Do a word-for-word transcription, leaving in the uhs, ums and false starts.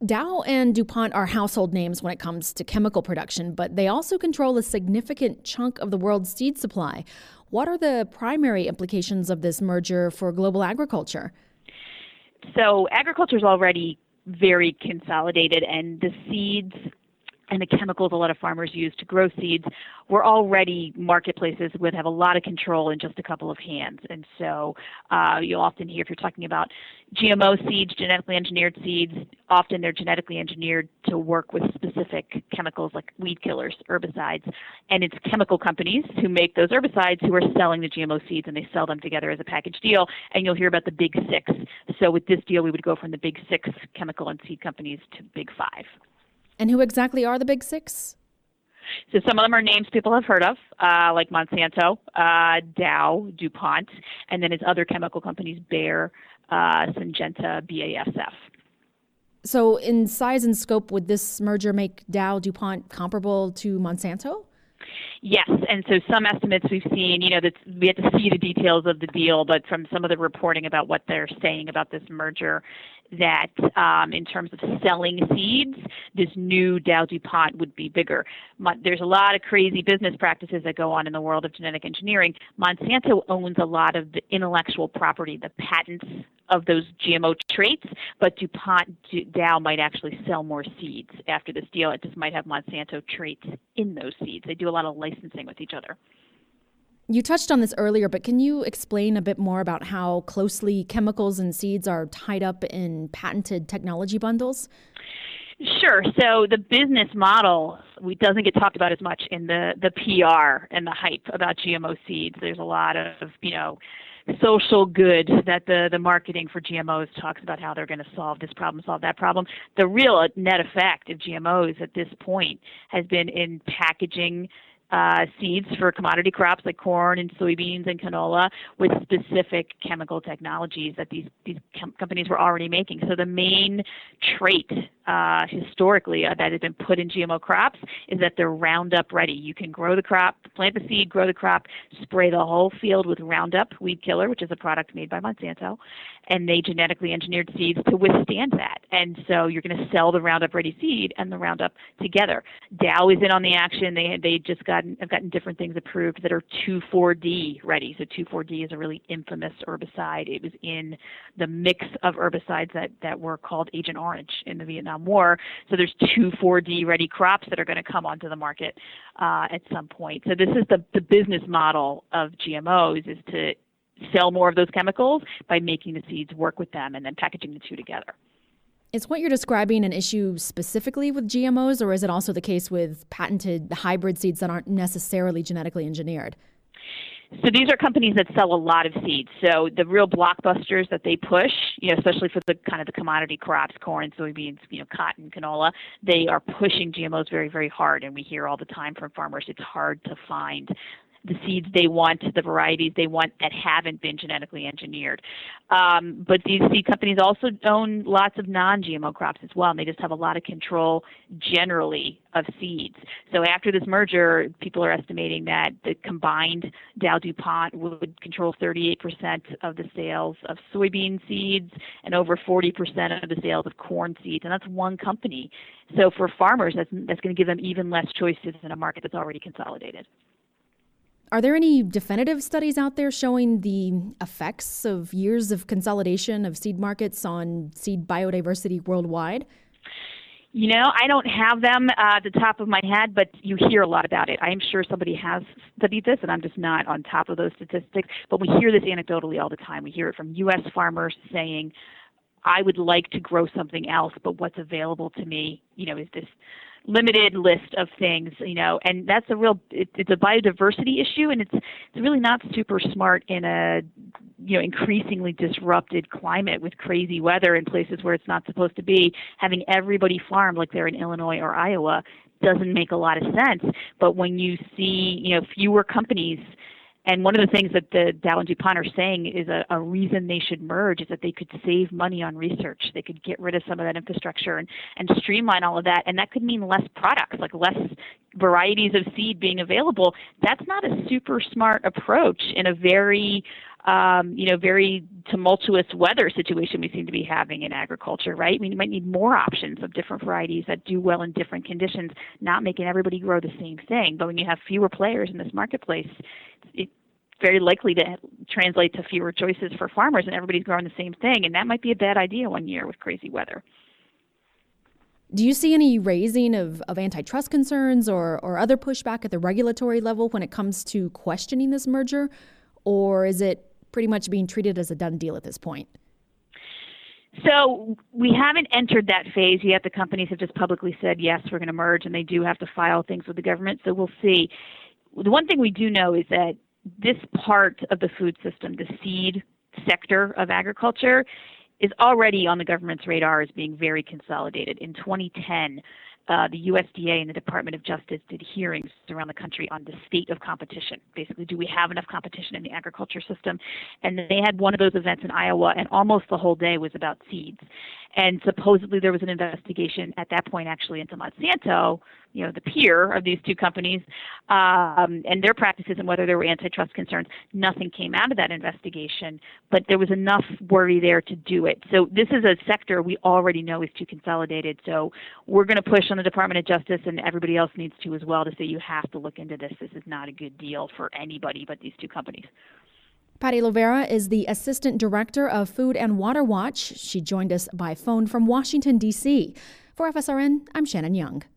Dow and DuPont are household names when it comes to chemical production, but they also control a significant chunk of the world's seed supply. What are the primary implications of this merger for global agriculture? So agriculture is already very consolidated, and the seeds and the chemicals a lot of farmers use to grow seeds were already marketplaces would have a lot of control in just a couple of hands. And so uh, you'll often hear, if you're talking about G M O seeds, genetically engineered seeds, often they're genetically engineered to work with specific chemicals like weed killers, herbicides. And it's chemical companies who make those herbicides who are selling the G M O seeds, and they sell them together as a package deal. And you'll hear about the big six. So with this deal, we would go from the big six chemical and seed companies to big five. And who exactly are the big six? So some of them are names people have heard of, uh, like Monsanto, uh, Dow, DuPont, and then it's other chemical companies, Bayer, uh, Syngenta, B A S F. So in size and scope, would this merger make Dow, DuPont comparable to Monsanto? Yes, and so some estimates we've seen, you know, that we have to see the details of the deal, but from some of the reporting about what they're saying about this merger, that um, in terms of selling seeds, this new Dow DuPont would be bigger. Mon- there's a lot of crazy business practices that go on in the world of genetic engineering. Monsanto owns a lot of the intellectual property, the patents of those G M O traits, but DuPont, Dow might actually sell more seeds after this deal. It just might have Monsanto traits in those seeds. They do a lot of licensing with each other. You touched on this earlier, but can you explain a bit more about how closely chemicals and seeds are tied up in patented technology bundles? Sure. So the business model we doesn't get talked about as much in the, the P R and the hype about G M O seeds. There's a lot of, you know, social good that the, the marketing for G M Os talks about how they're going to solve this problem, solve that problem. The real net effect of G M Os at this point has been in packaging Uh, seeds for commodity crops like corn and soybeans and canola with specific chemical technologies that these, these com- companies were already making. So the main trait uh, historically uh, that has been put in G M O crops is that they're Roundup ready. You can grow the crop, plant the seed, grow the crop, spray the whole field with Roundup weed killer, which is a product made by Monsanto, and they genetically engineered seeds to withstand that. And so you're going to sell the Roundup ready seed and the Roundup together. Dow is in on the action. They they just got have gotten different things approved that are two four D ready. So two four D is a really infamous herbicide. It was in the mix of herbicides that, that were called Agent Orange in the Vietnam War. So there's two four D ready crops that are going to come onto the market uh, at some point. So this is the, the business model of G M Os, is to sell more of those chemicals by making the seeds work with them and then packaging the two together. Is what you're describing an issue specifically with G M Os, or is it also the case with patented hybrid seeds that aren't necessarily genetically engineered? So these are companies that sell a lot of seeds. So the real blockbusters that they push, you know, especially for the kind of the commodity crops, corn, soybeans, you know, cotton, canola, they are pushing G M Os very, very hard. And we hear all the time from farmers it's hard to find the seeds they want, the varieties they want that haven't been genetically engineered. Um, but these seed companies also own lots of non-G M O crops as well, and they just have a lot of control generally of seeds. So after this merger, people are estimating that the combined Dow-DuPont would control thirty-eight percent of the sales of soybean seeds and over forty percent of the sales of corn seeds, and that's one company. So for farmers, that's, that's going to give them even less choices in a market that's already consolidated. Are there any definitive studies out there showing the effects of years of consolidation of seed markets on seed biodiversity worldwide? You know, I don't have them uh, at the top of my head, but you hear a lot about it. I'm sure somebody has studied this, and I'm just not on top of those statistics. But we hear this anecdotally all the time. We hear it from U S farmers saying, I would like to grow something else, but what's available to me, you know, is this limited list of things, you know, and that's a real, it, it's a biodiversity issue, and it's it's really not super smart in a, you know, increasingly disrupted climate with crazy weather in places where it's not supposed to be. Having everybody farm like they're in Illinois or Iowa doesn't make a lot of sense. But when you see, you know, fewer companies, and one of the things that the Dow and DuPont are saying is a, a reason they should merge is that they could save money on research. They could get rid of some of that infrastructure and, and streamline all of that. And that could mean less products, like less varieties of seed being available. That's not a super smart approach in a very um, you know, very tumultuous weather situation we seem to be having in agriculture, right? I mean, you might need more options of different varieties that do well in different conditions, not making everybody grow the same thing. But when you have fewer players in this marketplace, it's very likely to translate to fewer choices for farmers, and everybody's growing the same thing. And that might be a bad idea one year with crazy weather. Do you see any raising of, of antitrust concerns or, or other pushback at the regulatory level when it comes to questioning this merger? Or is it pretty much being treated as a done deal at this point? So we haven't entered that phase yet. The companies have just publicly said, yes, we're going to merge, and they do have to file things with the government. So we'll see. The one thing we do know is that this part of the food system, the seed sector of agriculture, is already on the government's radar as being very consolidated. In twenty ten, uh, the U S D A and the Department of Justice did hearings around the country on the state of competition. Basically, do we have enough competition in the agriculture system? And they had one of those events in Iowa, and almost the whole day was about seeds. And supposedly there was an investigation at that point actually into Monsanto, you know, the peer of these two companies, um, and their practices and whether there were antitrust concerns. Nothing came out of that investigation, but there was enough worry there to do it. So this is a sector we already know is too consolidated. So we're going to push on the Department of Justice, and everybody else needs to as well, to say you have to look into this. This is not a good deal for anybody but these two companies. Patty Lovera is the Assistant Director of Food and Water Watch. She joined us by phone from Washington, D C. For F S R N, I'm Shannon Young.